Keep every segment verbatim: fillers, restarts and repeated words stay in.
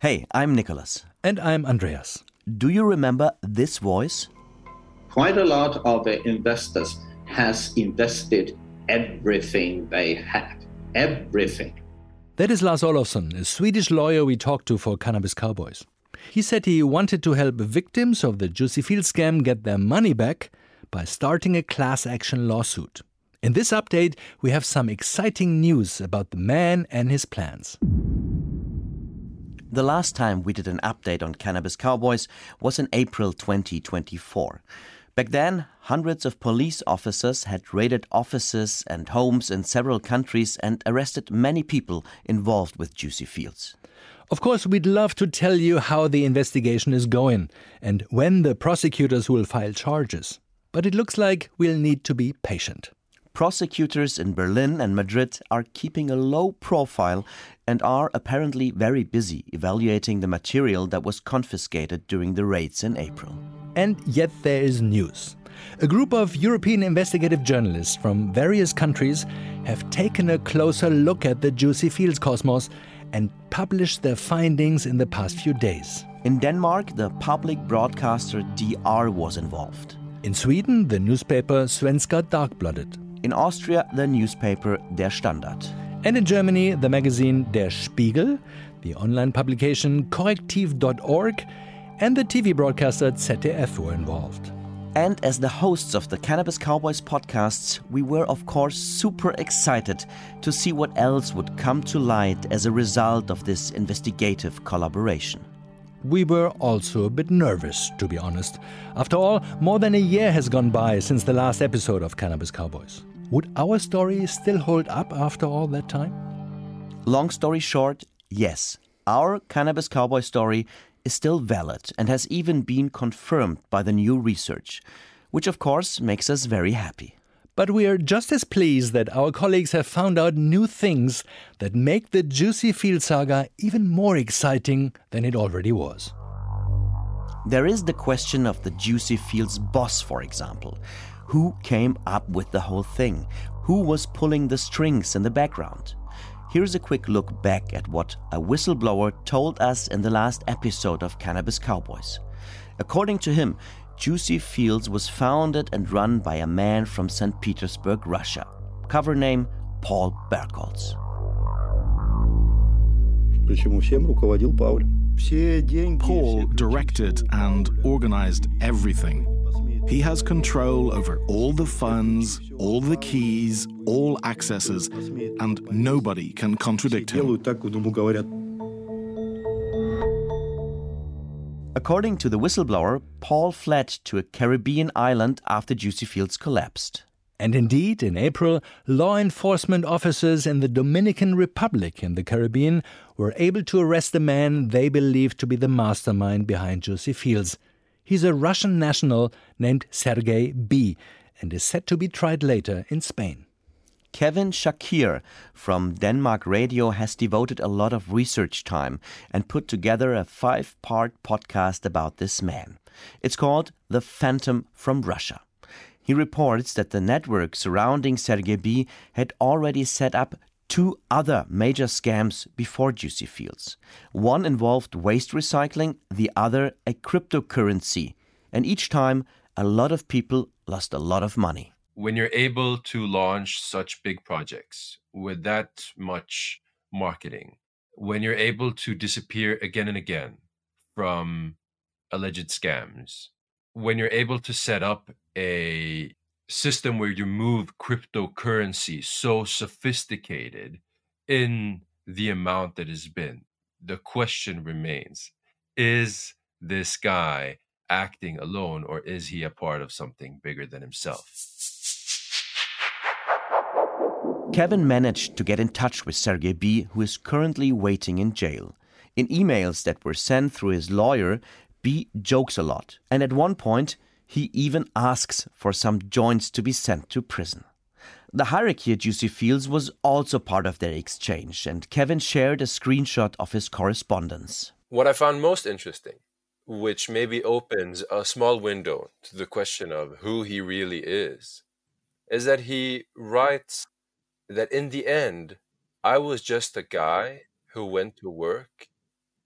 Hey, I'm Nicholas. And I'm Andreas. Do you remember this voice? Quite a lot of the investors has invested everything they had. Everything. That is Lars Olofsson, a Swedish lawyer we talked to for Cannabis Cowboys. He said he wanted to help victims of the Juicy Fields scam get their money back by starting a class action lawsuit. In this update, we have some exciting news about the man and his plans. The last time we did an update on Cannabis Cowboys was in April twenty twenty-four. Back then, hundreds of police officers had raided offices and homes in several countries and arrested many people involved with Juicy Fields. Of course, we'd love to tell you how the investigation is going and when the prosecutors will file charges. But it looks like we'll need to be patient. Prosecutors in Berlin and Madrid are keeping a low profile and are apparently very busy evaluating the material that was confiscated during the raids in April. And yet there is news. A group of European investigative journalists from various countries have taken a closer look at the Juicy Fields cosmos and published their findings in the past few days. In Denmark, the public broadcaster D R was involved. In Sweden, the newspaper Svenska Dagbladet. In Austria, the newspaper Der Standard. And in Germany, the magazine Der Spiegel, the online publication korrektiv dot org, and the T V broadcaster Z D F were involved. And as the hosts of the Cannabis Cowboys podcasts, we were of course super excited to see what else would come to light as a result of this investigative collaboration. We were also a bit nervous, to be honest. After all, more than a year has gone by since the last episode of Cannabis Cowboys. Would our story still hold up after all that time? Long story short, yes. Our Cannabis Cowboy story is still valid and has even been confirmed by the new research, which of course makes us very happy. But we are just as pleased that our colleagues have found out new things that make the Juicy Fields saga even more exciting than it already was. There is the question of the Juicy Fields boss, for example. Who came up with the whole thing? Who was pulling the strings in the background? Here's a quick look back at what a whistleblower told us in the last episode of Cannabis Cowboys. According to him, Juicy Fields was founded and run by a man from Saint Petersburg, Russia. Cover name Paul Berkholz. Paul directed and organized everything. He has control over all the funds, all the keys, all accesses, and nobody can contradict him. According to the whistleblower, Paul fled to a Caribbean island after Juicy Fields collapsed. And indeed, in April, law enforcement officers in the Dominican Republic in the Caribbean were able to arrest a man they believed to be the mastermind behind Juicy Fields. He's a Russian national named Sergei B. and is set to be tried later in Spain. Kevin Shakir from Denmark Radio has devoted a lot of research time and put together a five-part podcast about this man. It's called The Phantom from Russia. He reports that the network surrounding Sergei B. had already set up two other major scams before Juicy Fields. One involved waste recycling, the other a cryptocurrency. And each time, a lot of people lost a lot of money. When you're able to launch such big projects with that much marketing, when you're able to disappear again and again from alleged scams, when you're able to set up a system where you move cryptocurrency so sophisticated in the amount that has been, the question remains, is this guy acting alone or is he a part of something bigger than himself? Kevin managed to get in touch with Sergei B., who is currently waiting in jail. In emails that were sent through his lawyer, B jokes a lot, and at one point he even asks for some joints to be sent to prison. The hierarchy at Juicy Fields was also part of their exchange, and Kevin shared a screenshot of his correspondence. What I found most interesting, which maybe opens a small window to the question of who he really is, is that he writes that in the end, I was just a guy who went to work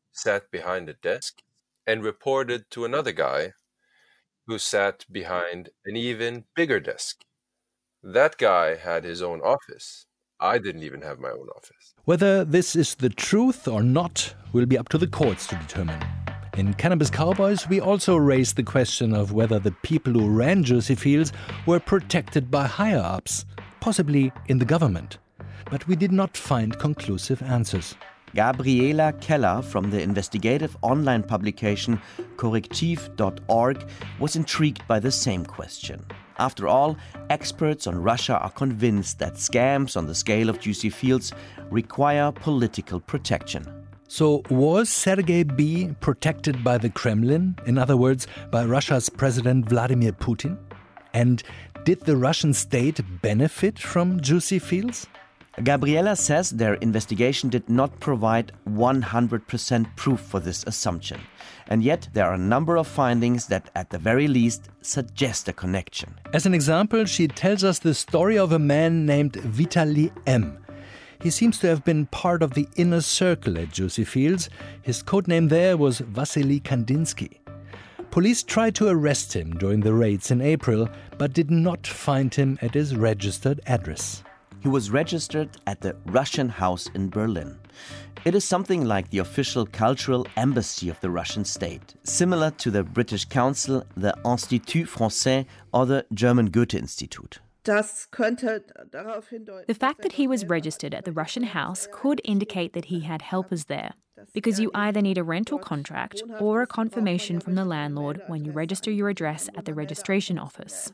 sat behind a desk and reported to another guy who sat behind an even bigger desk. That guy had his own office. I didn't even have my own office. Whether this is the truth or not will be up to the courts to determine. In Cannabis Cowboys, we also raised the question of whether the people who ran Juicy Fields were protected by higher-ups, possibly in the government. But we did not find conclusive answers. Gabriela Keller from the investigative online publication correctiv dot org was intrigued by the same question. After all, experts on Russia are convinced that scams on the scale of Juicy Fields require political protection. So was Sergei B. protected by the Kremlin? In other words, by Russia's President Vladimir Putin? And did the Russian state benefit from Juicy Fields? Gabriela says their investigation did not provide one hundred percent proof for this assumption. And yet there are a number of findings that, at the very least, suggest a connection. As an example, she tells us the story of a man named Vitaly M. He seems to have been part of the inner circle at Juicy Fields. His codename there was Vasily Kandinsky. Police tried to arrest him during the raids in April, but did not find him at his registered address. He was registered at the Russian House in Berlin. It is something like the official cultural embassy of the Russian state, similar to the British Council, the Institut Français, or the German Goethe-Institut. The fact that he was registered at the Russian house could indicate that he had helpers there, because you either need a rental contract or a confirmation from the landlord when you register your address at the registration office.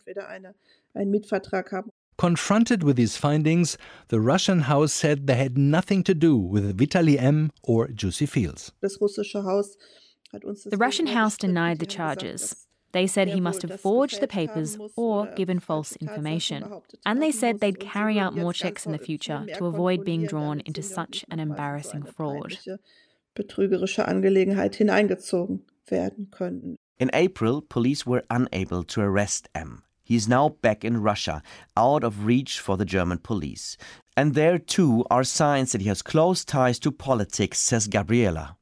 Confronted with these findings, the Russian house said they had nothing to do with Vitaly M. or Juicy Fields. The Russian house denied the charges. They said he must have forged the papers or given false information. And they said they'd carry out more checks in the future to avoid being drawn into such an embarrassing fraud. In April, police were unable to arrest M. He is now back in Russia, out of reach for the German police. And there, too, are signs that he has close ties to politics, says Gabriela.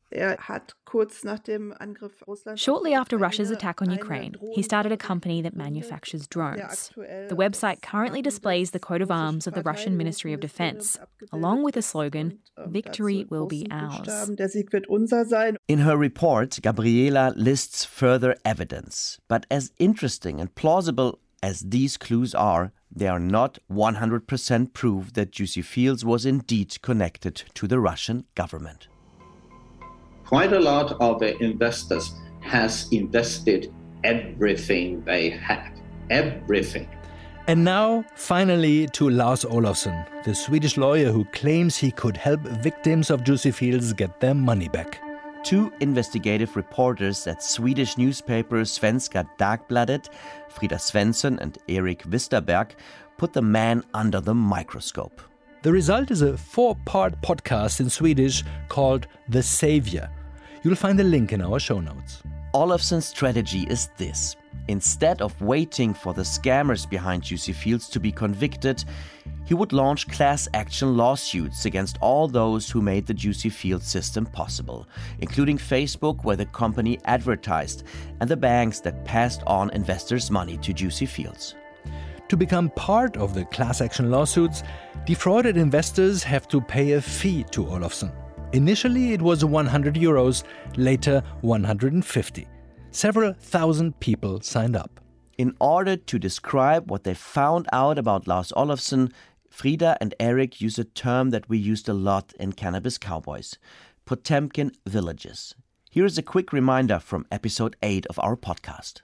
Shortly after Russia's attack on Ukraine, he started a company that manufactures drones. The website currently displays the coat of arms of the Russian Ministry of Defense, along with the slogan, "Victory will be ours." In her report, Gabriela lists further evidence. But as interesting and plausible as these clues are, they are not one hundred percent proof that Juicy Fields was indeed connected to the Russian government. Quite a lot of the investors has invested everything they had, everything. And now, finally, to Lars Olofsson, the Swedish lawyer who claims he could help victims of Juicy Fields get their money back. Two investigative reporters at Swedish newspaper Svenska Dagbladet, Frida Svensson and Erik Wisterberg, put the man under the microscope. The result is a four-part podcast in Swedish called The Savior. You'll find the link in our show notes. Olofsson's strategy is this. Instead of waiting for the scammers behind Juicy Fields to be convicted, he would launch class action lawsuits against all those who made the Juicy Fields system possible, including Facebook, where the company advertised, and the banks that passed on investors' money to Juicy Fields. To become part of the class action lawsuits, defrauded investors have to pay a fee to Olofsson. Initially it was one hundred euros, later one hundred fifty. Several thousand people signed up. In order to describe what they found out about Lars Olofsson, Frida and Eric use a term that we used a lot in Cannabis Cowboys: Potemkin villages. Here is a quick reminder from episode eight of our podcast.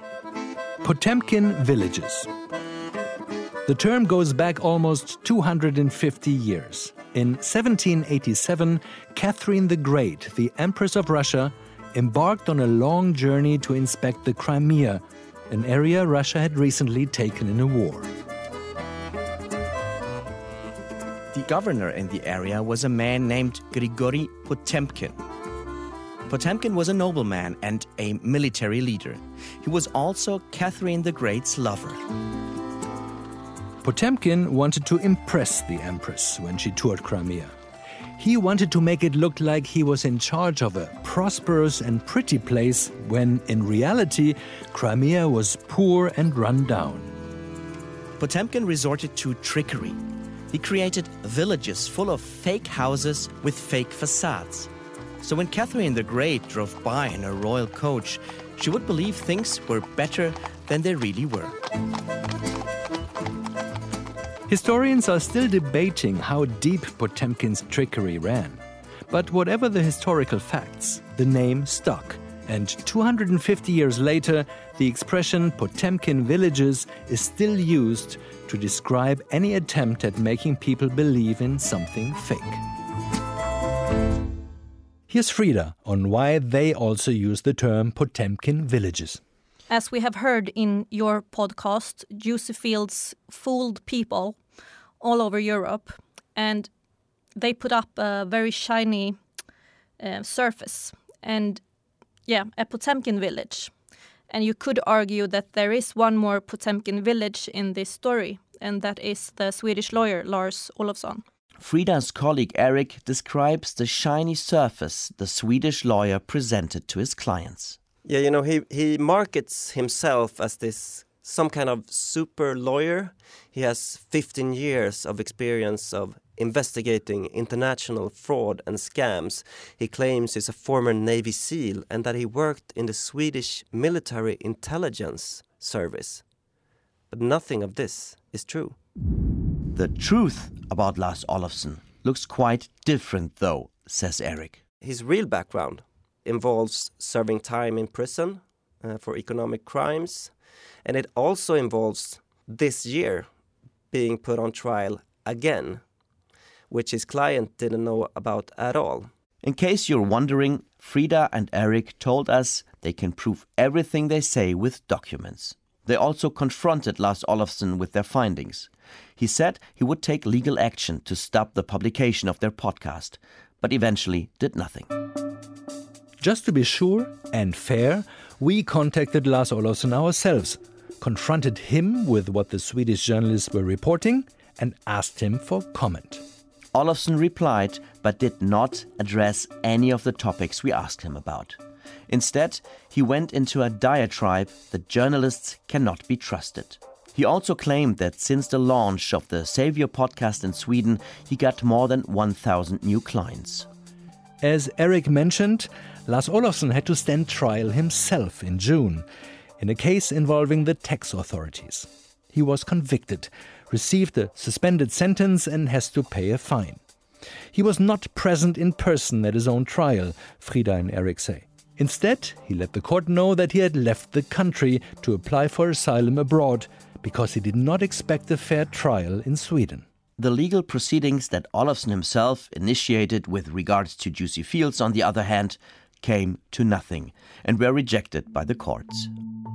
Potemkin villages. The term goes back almost two hundred fifty years. In seventeen eighty-seven, Catherine the Great, the Empress of Russia, embarked on a long journey to inspect the Crimea, an area Russia had recently taken in a war. The governor in the area was a man named Grigory Potemkin. Potemkin was a nobleman and a military leader. He was also Catherine the Great's lover. Potemkin wanted to impress the Empress when she toured Crimea. He wanted to make it look like he was in charge of a prosperous and pretty place when, in reality, Crimea was poor and run down. Potemkin resorted to trickery. He created villages full of fake houses with fake facades. So when Catherine the Great drove by in a royal coach, she would believe things were better than they really were. Historians are still debating how deep Potemkin's trickery ran. But whatever the historical facts, the name stuck. And two hundred fifty years later, the expression Potemkin villages is still used to describe any attempt at making people believe in something fake. Here's Frida on why they also use the term Potemkin villages. As we have heard in your podcast, Juicy Fields fooled people all over Europe, and they put up a very shiny uh, surface and, yeah, a Potemkin village. And you could argue that there is one more Potemkin village in this story, and that is the Swedish lawyer Lars Olofsson. Frida's colleague Eric describes the shiny surface the Swedish lawyer presented to his clients. Yeah, you know, he, he markets himself as this some kind of super lawyer. He has fifteen years of experience of investigating international fraud and scams. He claims he's a former Navy SEAL and that he worked in the Swedish military intelligence service. But nothing of this is true. The truth about Lars Olofsson looks quite different, though, says Eric. His real background involves serving time in prison uh, for economic crimes, and it also involves this year being put on trial again, which his client didn't know about at all. In case you're wondering, Frida and Eric told us they can prove everything they say with documents. They also confronted Lars Olofsson with their findings. He said he would take legal action to stop the publication of their podcast, but eventually did nothing. Just to be sure and fair, we contacted Lars Olofsson ourselves, confronted him with what the Swedish journalists were reporting, and asked him for comment. Olofsson replied, but did not address any of the topics we asked him about. Instead, he went into a diatribe that journalists cannot be trusted. He also claimed that since the launch of the Savior podcast in Sweden, he got more than one thousand new clients. As Eric mentioned, Lars Olofsson had to stand trial himself in June in a case involving the tax authorities. He was convicted, received a suspended sentence and has to pay a fine. He was not present in person at his own trial, Frida and Eric say. Instead, he let the court know that he had left the country to apply for asylum abroad because he did not expect a fair trial in Sweden. The legal proceedings that Olofsson himself initiated with regards to Juicy Fields, on the other hand, came to nothing and were rejected by the courts.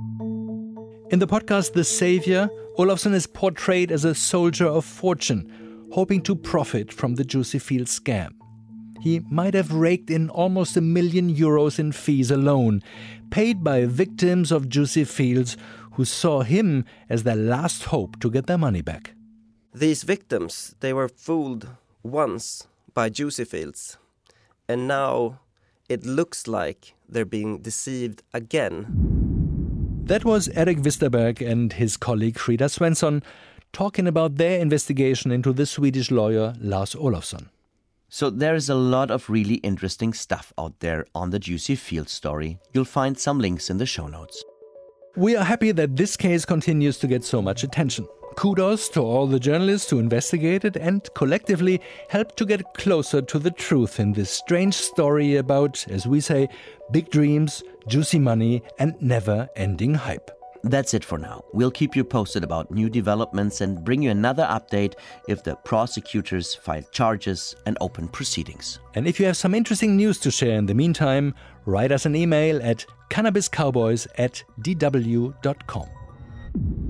In the podcast The Savior, Olofsson is portrayed as a soldier of fortune, hoping to profit from the Juicy Fields scam. He might have raked in almost a million euros in fees alone, paid by victims of Juicy Fields who saw him as their last hope to get their money back. These victims, they were fooled once by Juicy Fields, and now it looks like they're being deceived again. That was Erik Wisterberg and his colleague Frida Svensson talking about their investigation into the Swedish lawyer Lars Olofsson. So there is a lot of really interesting stuff out there on the Juicy Fields story. You'll find some links in the show notes. We are happy that this case continues to get so much attention. Kudos to all the journalists who investigated and collectively helped to get closer to the truth in this strange story about, as we say, big dreams, juicy money, and never-ending hype. That's it for now. We'll keep you posted about new developments and bring you another update if the prosecutors file charges and open proceedings. And if you have some interesting news to share in the meantime, write us an email at cannabiscowboys at d w dot com.